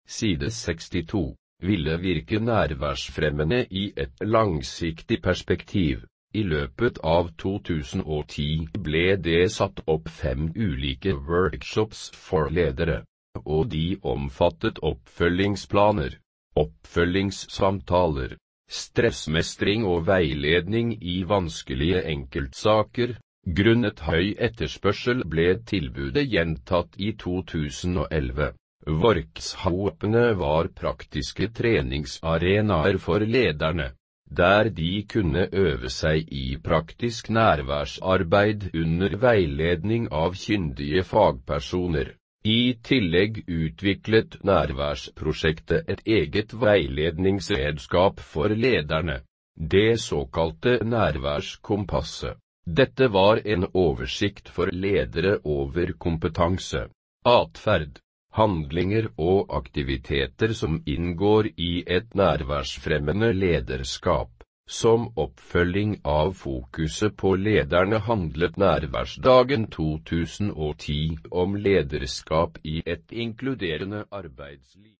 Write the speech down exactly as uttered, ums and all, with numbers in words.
side sekstito, ville virke nærværsfremmende i et langsiktig perspektiv. I løpet av to tusen og ti ble det satt opp fem ulike workshops for ledere, og de omfattet oppfølgingsplaner, oppfølgingssamtaler, stressmestring og veiledning i vanskelige enkeltsaker. Grunnet høy etterspørsel ble tilbudet gjentatt i to tusen og elleve. Workshopene var praktiske treningsarenaer for lederne, der de kunne øve seg i praktisk nærværsarbeid under veiledning av kyndige fagpersoner. I tillegg utviklet nærværsprosjektet et eget veiledningsredskap for lederne, det såkalte nærværskompasset. Dette var en oversikt for ledere over kompetanse, atferd, handlinger og aktiviteter som inngår i et nærværsfremmende lederskap. Som oppfølging av fokuset på lederne handlet Nærværsdagen to tusen og ti om lederskap i et inkluderende arbeidsliv.